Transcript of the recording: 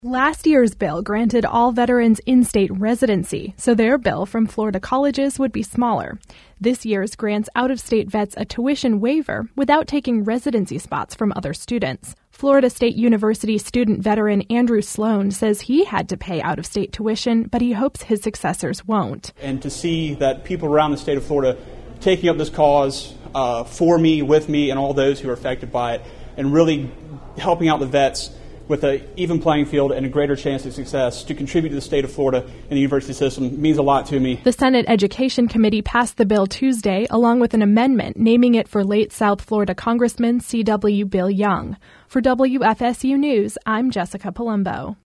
Last year's bill granted all veterans in-state residency, so their bill from Florida colleges would be smaller. This year's grants out-of-state vets a tuition waiver without taking residency spots from other students. Florida State University student veteran Andrew Sloan says he had to pay out-of-state tuition, but he hopes his successors won't. And to see that people around the state of Florida taking up this cause for me, with me, and all those who are affected by it, and really helping out the vets with an even playing field and a greater chance of success to contribute to the state of Florida and the university system means a lot to me. The Senate Education Committee passed the bill Tuesday, along with an amendment naming it for late South Florida Congressman C.W. Bill Young. For WFSU News, I'm Jessica Palumbo.